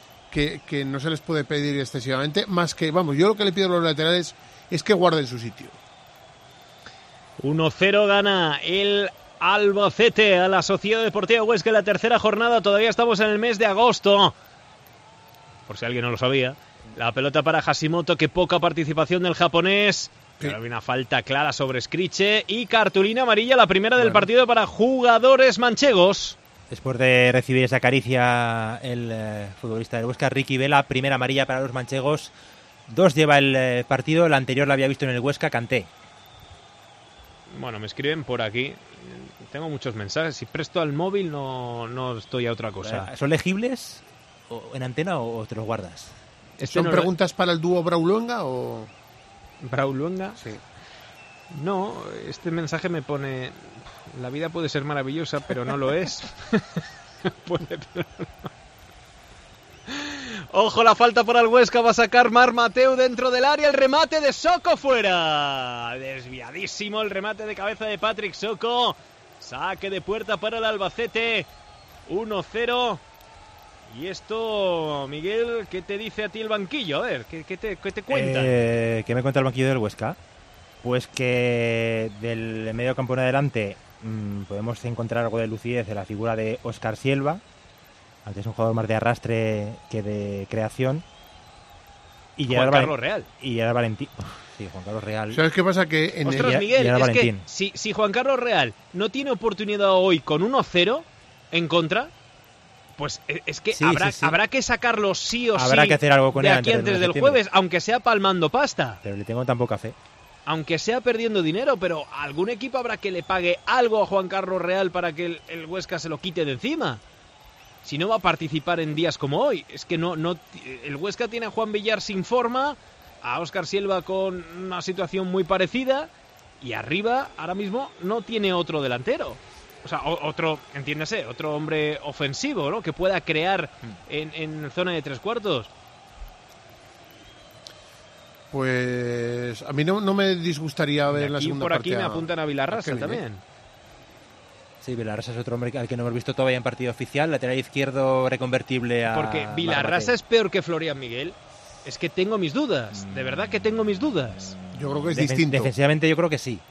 no se les puede pedir excesivamente, más que, vamos, yo lo que le pido a los laterales es que guarden su sitio. 1-0 gana el Albacete a la Sociedad Deportiva Huesca en la tercera jornada, todavía estamos en el mes de agosto, por si alguien no lo sabía. La pelota para Hashimoto, que poca participación del japonés. Pero hay una falta clara sobre Scriche y cartulina amarilla, la primera del partido para jugadores manchegos. Después de recibir esa caricia el futbolista del Huesca, Ricky Vela, primera amarilla para los manchegos. 2 lleva el partido, el anterior la había visto en el Huesca, Kanté. Bueno, me escriben por aquí. Tengo muchos mensajes. Si presto al móvil no estoy a otra cosa. ¿Son legibles en antena o te los guardas? ¿Son preguntas para el dúo Brauluenga o...? ¿Brauluenga? Sí. No, este mensaje me pone... La vida puede ser maravillosa, pero no lo es. Puede, pero no. Ojo, la falta para el Huesca, va a sacar Marc Mateu dentro del área, el remate de Soko fuera. Desviadísimo el remate de cabeza de Patrick Soko. Saque de puerta para el Albacete. 1-0. Y esto, Miguel, ¿qué te dice a ti el banquillo? A ver, ¿qué te cuenta? ¿Qué me cuenta el banquillo del Huesca? Pues que del medio campo en adelante podemos encontrar algo de lucidez en la figura de Óscar Silva, aunque es un jugador más de arrastre que de creación. Y Juan Carlos Real. Y Gerard Valentín. Sí, Juan Carlos Real. ¿Sabes qué pasa? Que Ostras, Miguel, es que si Juan Carlos Real no tiene oportunidad hoy con 1-0 en contra, pues es que habrá que sacarlo sí o sí. Habrá que hacer algo con de él aquí antes del jueves, aunque sea palmando pasta. Pero le tengo tan poca fe. Aunque sea perdiendo dinero, pero algún equipo habrá que le pague algo a Juan Carlos Real para que el Huesca se lo quite de encima. Si no va a participar en días como hoy. Es que no el Huesca tiene a Juan Villar sin forma, a Óscar Silva con una situación muy parecida, y arriba ahora mismo no tiene otro delantero. O sea, otro, entiéndase, otro hombre ofensivo, ¿no? Que pueda crear en zona de tres cuartos. Pues a mí no me disgustaría ver la segunda parte. Por aquí me apuntan a Vilarrasa también. Sí, Vilarrasa es otro hombre al que no hemos visto todavía en partido oficial, lateral izquierdo reconvertible a... Porque Vilarrasa es peor que Florian Miguel. Es que tengo mis dudas, de verdad que tengo mis dudas. Yo creo que es distinto. Defensivamente yo creo que sí.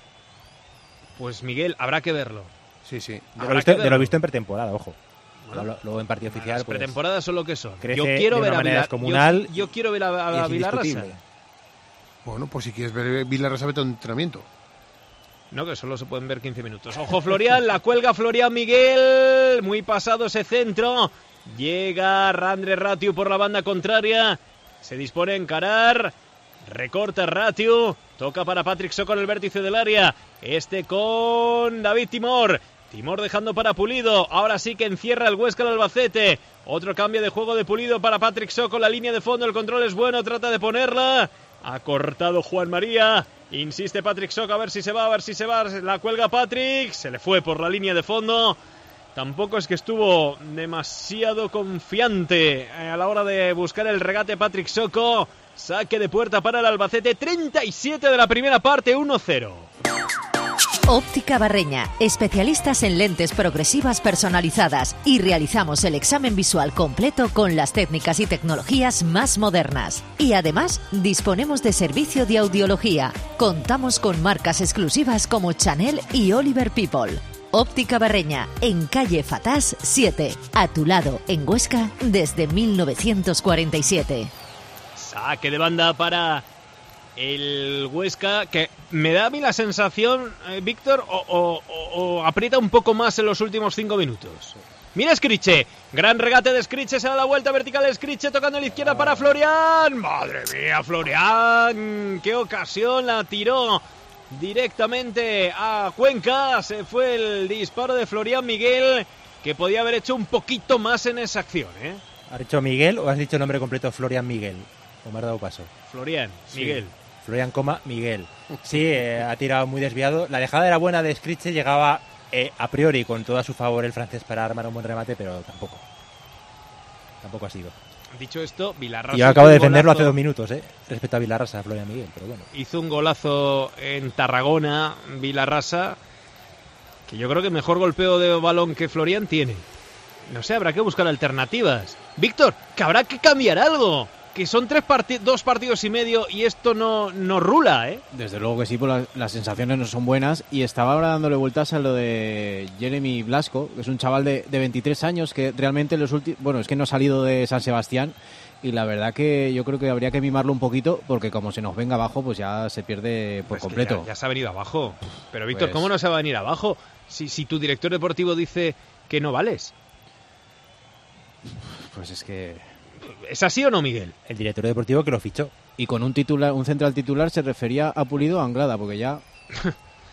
Pues Miguel, habrá que verlo. Sí. De lo visto en pretemporada, ojo. Bueno, luego en partido oficial. Las pretemporadas son lo que son. Yo quiero ver a Vilarrasa. Yo quiero ver a Vilarrasa. Bueno, pues si quieres ver Vilarrasa, vete a un entrenamiento. No, que solo se pueden ver 15 minutos. Ojo, Florian, la cuelga Florian Miguel. Muy pasado ese centro. Llega Randre Ratiu por la banda contraria. Se dispone a encarar. Recorta Ratiu. Toca para Patrick Soko en el vértice del área. Con David Timor. Timor dejando para Pulido. Ahora sí que encierra el Huesca al Albacete. Otro cambio de juego de Pulido para Patrick Soko. La línea de fondo, el control es bueno. Trata de ponerla. Ha cortado Juan María. Insiste Patrick Soko, a ver si se va. La cuelga Patrick. Se le fue por la línea de fondo. Tampoco es que estuvo demasiado confiante a la hora de buscar el regate Patrick Soko. Saque de puerta para el Albacete. 37 de la primera parte, 1-0. Óptica Barreña, especialistas en lentes progresivas personalizadas, y realizamos el examen visual completo con las técnicas y tecnologías más modernas. Y además, disponemos de servicio de audiología. Contamos con marcas exclusivas como Chanel y Oliver People. Óptica Barreña, en calle Fatás 7, a tu lado, en Huesca, desde 1947. Saque de banda para el Huesca, que me da a mí la sensación, Víctor, o aprieta un poco más en los últimos 5 minutos. Mira Skriche, gran regate de Skriche, se da la vuelta vertical de Skriche, tocando a la izquierda para Florian. Madre mía, Florian, qué ocasión, la tiró directamente a Cuenca. Se fue el disparo de Florian Miguel, que podía haber hecho un poquito más en esa acción, ¿eh? ¿Has dicho Miguel o has dicho el nombre completo Florian Miguel? ¿O me has dado paso? Florian Miguel. Sí. Florian, Miguel. Sí, ha tirado muy desviado. La dejada era buena de Skriche, llegaba a priori con todo a su favor el francés para armar un buen remate, pero tampoco ha sido. Dicho esto, Vilarrasa... Yo acabo de defenderlo hace 2 minutos, respecto a Vilarrasa, Florian Miguel, pero bueno. Hizo un golazo en Tarragona, Vilarrasa, que yo creo que mejor golpeo de balón que Florian tiene. No sé, habrá que buscar alternativas. Víctor, que habrá que cambiar algo. Que son 2 partidos y medio y esto no rula, ¿eh? Desde luego que sí, pues las sensaciones no son buenas. Y estaba ahora dándole vueltas a lo de Jeremy Blasco, que es un chaval de 23 años que realmente es que no ha salido de San Sebastián. Y la verdad que yo creo que habría que mimarlo un poquito, porque como se nos venga abajo, pues ya se pierde por completo. Ya se ha venido abajo. Pero Víctor, pues... ¿cómo no se va a venir abajo? Si tu director deportivo dice que no vales. Pues es que... ¿Es así o no, Miguel? El director deportivo que lo fichó. Y con un central titular se refería a Pulido o a Anglada, porque ya...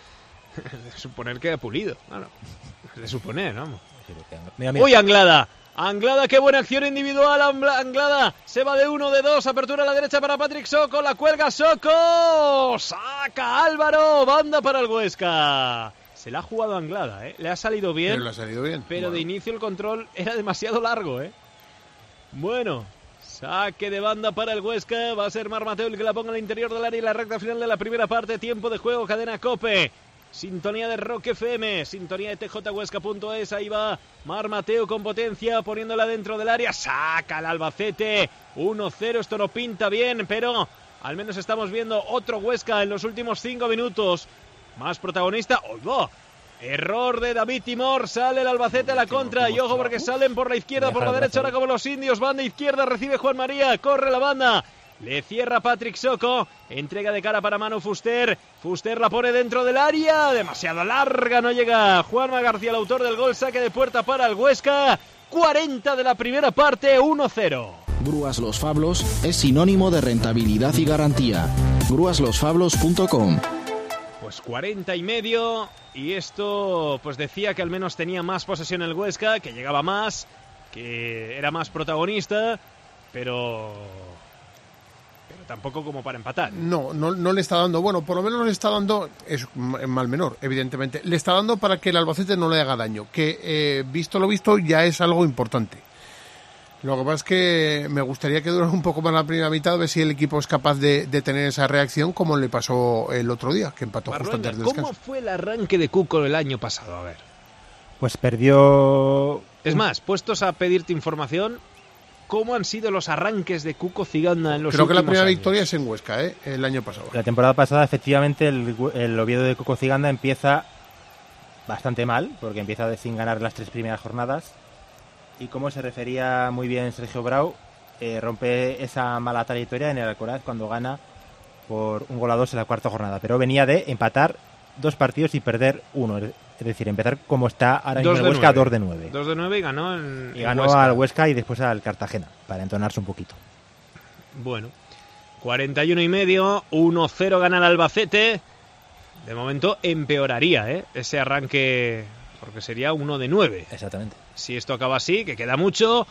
de suponer que a Pulido, claro. De suponer, vamos. Mira. ¡Uy, Anglada! Anglada, qué buena acción individual. Anglada se va de 1, de 2. Apertura a la derecha para Patrick Soko. La cuelga Soko. Saca Álvaro. Banda para el Huesca. Se la ha jugado Anglada, Le ha salido bien. Pero le ha salido bien. Pero bueno, de inicio el control era demasiado largo, Bueno, saque de banda para el Huesca. Va a ser Mar Mateo el que la ponga al interior del área y la recta final de la primera parte. Tiempo de juego, cadena COPE. Sintonía de Rock FM, sintonía de tjhuesca.es. Ahí va Mar Mateo con potencia, poniéndola dentro del área. Saca el Albacete. 1-0, esto no pinta bien, pero al menos estamos viendo otro Huesca en los últimos 5 minutos. Más protagonista. ¡Oh, error de David Timor! Sale el Albacete a la contra. Y ojo porque salen por la izquierda, por la derecha, ahora como los indios. Banda izquierda, recibe Juan María. Corre la banda. Le cierra Patrick Soko. Entrega de cara para Manu Fuster. Fuster la pone dentro del área. Demasiado larga, no llega Juanma García, el autor del gol. Saque de puerta para el Huesca. 40 de la primera parte, 1-0. Grúas Los Fablos es sinónimo de rentabilidad y garantía. Grúaslosfablos.com. Pues 40 y medio. Y esto pues decía que al menos tenía más posesión el Huesca, que llegaba más, que era más protagonista, pero tampoco como para empatar. No le está dando. Bueno, por lo menos le está dando, es mal menor, evidentemente. Le está dando para que el Albacete no le haga daño, que visto lo visto ya es algo importante. Lo que pasa es que me gustaría que durara un poco más la primera mitad, a ver si el equipo es capaz de tener esa reacción como le pasó el otro día, que empató justo antes del descanso. ¿Cómo fue el arranque de Cuco el año pasado? A ver. Pues perdió... Es más, puestos a pedirte información, ¿cómo han sido los arranques de Cuco Ciganda en los últimos años? Creo que la primera victoria es en Huesca, el año pasado. La temporada pasada, efectivamente, el Oviedo de Cuco Ciganda empieza bastante mal, porque empieza sin ganar las 3 primeras jornadas. Y como se refería muy bien Sergio Brau, rompe esa mala trayectoria en el Alcoraz cuando gana por 1-2 en la 4ª jornada. Pero venía de empatar 2 partidos y perder 1. Es decir, empezar como está ahora mismo el Huesca, 2-9. 2-9 y ganó Y ganó al Huesca y después al Cartagena, para entonarse un poquito. Bueno, 41 y medio, 1-0 gana el Albacete. De momento empeoraría ese arranque, porque sería 1-9. Exactamente. Si esto acaba así, que queda mucho.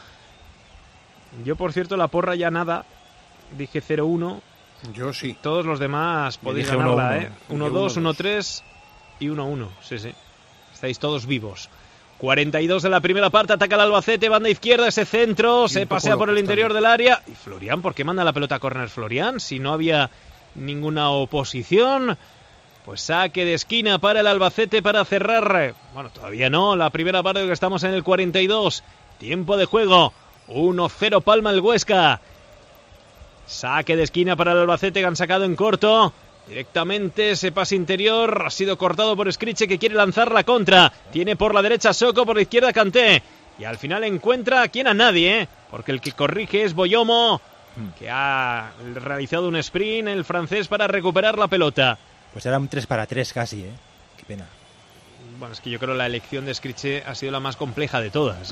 Yo, por cierto, la porra ya nada. Dije 0-1. Yo sí. Todos los demás podéis ganarla, 1-2, 1-3 y 1-1. Sí. Estáis todos vivos. 42 de la primera parte, ataca el Albacete, banda izquierda, ese centro, se pasea por el interior del área. ¿Y Florian? ¿Por qué manda la pelota a córner Florian? Si no había ninguna oposición. Pues saque de esquina para el Albacete para cerrar. Bueno, todavía no, la primera parte, que estamos en el 42. Tiempo de juego. 1-0 palma el Huesca. Saque de esquina para el Albacete, que han sacado en corto. Directamente ese pase interior ha sido cortado por Scriche, que quiere lanzar la contra. Tiene por la derecha Soko, por la izquierda Kanté. Y al final encuentra a quien, a nadie, porque el que corrige es Boyomo, que ha realizado un sprint, el francés, para recuperar la pelota. Pues era un 3-3 casi, Qué pena. Bueno, es que yo creo que la elección de Scriche ha sido la más compleja de todas,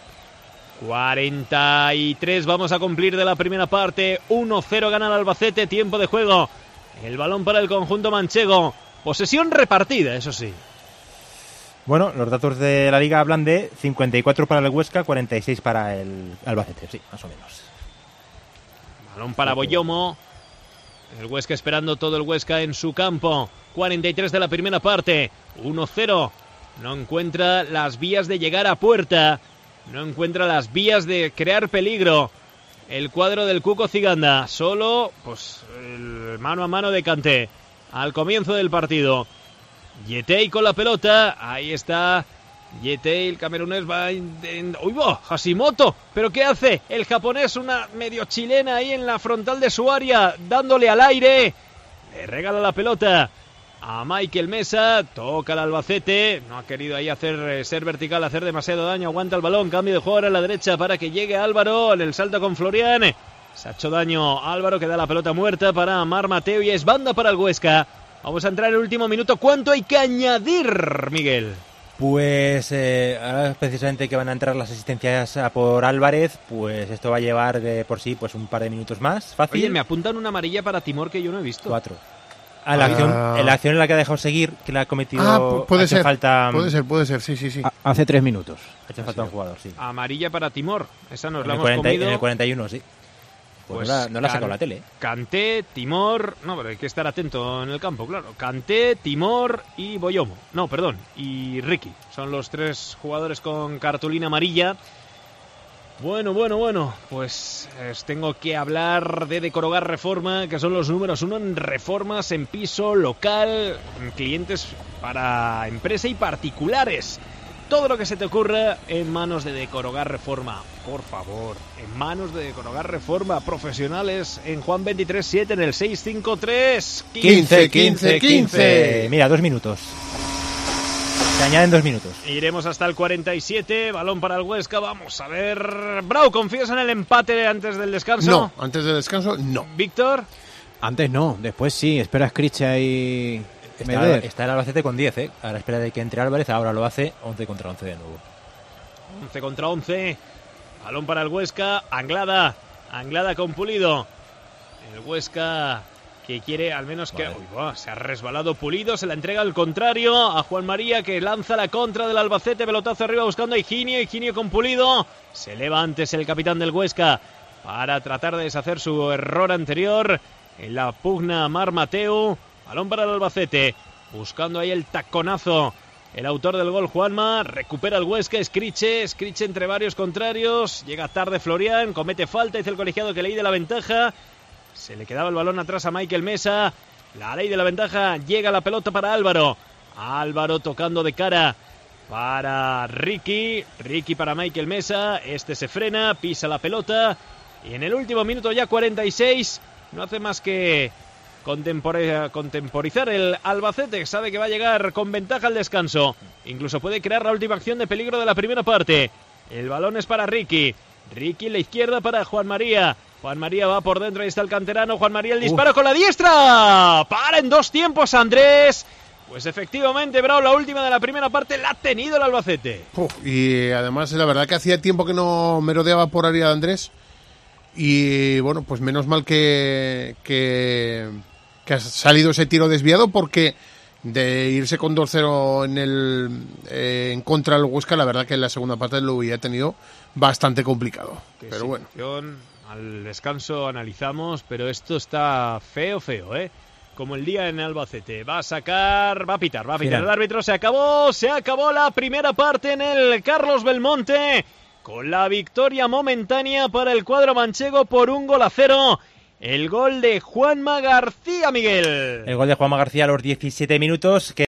43 vamos a cumplir de la primera parte. 1-0 gana el Albacete, tiempo de juego. El balón para el conjunto manchego. Posesión repartida, eso sí. Bueno, los datos de la liga hablan de 54 para el Huesca, 46 para el Albacete, sí, más o menos. Balón para Boyomo. El Huesca esperando, todo el Huesca en su campo. 43 de la primera parte. 1-0. No encuentra las vías de llegar a puerta. No encuentra las vías de crear peligro. El cuadro del Cuco Ciganda. Solo pues el mano a mano de Kanté. Al comienzo del partido. Yetey con la pelota. Ahí está. Yetey, el camerunés, va ¡uy, va! Hashimoto, ¿pero qué hace? El japonés, una medio chilena ahí en la frontal de su área, dándole al aire. Le regala la pelota a Michael Mesa. Toca el Albacete. No ha querido ahí ser vertical, hacer demasiado daño. Aguanta el balón. Cambio de jugador a la derecha para que llegue Álvaro en el salto con Florian. Se ha hecho daño Álvaro, que da la pelota muerta para Mar Mateo. Y es banda para el Huesca. Vamos a entrar en el último minuto. ¿Cuánto hay que añadir, Miguel? Pues ahora precisamente que van a entrar las asistencias a por Álvarez, pues esto va a llevar de por sí pues un par de minutos más, fácil. Oye, me apuntan una amarilla para Timor que yo no he visto. 4. La acción en la que ha dejado seguir, que la ha cometido. Puede ser, falta. Puede ser, sí. Hace 3 minutos. Ha hecho falta un jugador, sí. Amarilla para Timor. Esa nos la hemos 40, comido. En el 41, sí. Pues no la ha sacado la tele. Kanté, Timor... No, pero hay que estar atento en el campo, claro. Kanté, Timor y Boyomo. No, perdón. Y Ricky. Son los 3 jugadores con cartulina amarilla. Bueno. Pues os tengo que hablar de Decorogar Reforma, que son los números 1 en reformas en piso, local, en clientes para empresa y particulares. Todo lo que se te ocurra en manos de Decorogar Reforma. Por favor, en manos de Decorogar Reforma. Profesionales en Juan 23-7 en el 653 15. Mira, 2 minutos. Se añaden 2 minutos. Iremos hasta el 47. Balón para el Huesca. Vamos a ver. Brau, ¿confías en el empate antes del descanso? No, antes del descanso, no. Víctor. Antes no, después sí. Espera Scriche ahí. Está el Albacete con 10, a la espera de que entre Álvarez. Ahora lo hace 11 contra 11 de nuevo. 11 contra 11. Balón para el Huesca. Anglada con Pulido. El Huesca que quiere al menos que... se ha resbalado Pulido. Se la entrega al contrario a Juan María, que lanza la contra del Albacete. Pelotazo arriba buscando a Higinio con Pulido. Se eleva antes el capitán del Huesca para tratar de deshacer su error anterior en la pugna Mar Mateu. Balón para el Albacete, buscando ahí el taconazo. El autor del gol, Juanma, recupera el Huesca, Scriche entre varios contrarios. Llega tarde Florian, comete falta, dice el colegiado que ley de la ventaja. Se le quedaba el balón atrás a Michael Mesa. La ley de la ventaja, llega la pelota para Álvaro. Álvaro tocando de cara para Ricky para Michael Mesa. Este se frena, pisa la pelota. Y en el último minuto, ya 46, no hace más que contemporizar el Albacete. Sabe que va a llegar con ventaja al descanso. Incluso puede crear la última acción de peligro de la primera parte. El balón es para Ricky en la izquierda para Juan María. Juan María va por dentro, ahí está el canterano. Juan María, el disparo con la diestra. Para en 2 tiempos, Andrés. Pues efectivamente, Bravo, la última de la primera parte la ha tenido el Albacete. Y además, la verdad que hacía tiempo que no merodeaba por área de Andrés. Y bueno, pues menos mal que ha salido ese tiro desviado, porque de irse con 2-0 en contra del Huesca, la verdad que en la segunda parte lo hubiera tenido bastante complicado. Pero bueno. Al descanso analizamos, pero esto está feo, como el día en Albacete. Va a pitar el árbitro. Se acabó la primera parte en el Carlos Belmonte, con la victoria momentánea para el cuadro manchego por 1-0. El gol de Juanma García, Miguel. El gol de Juanma García a los 17 minutos.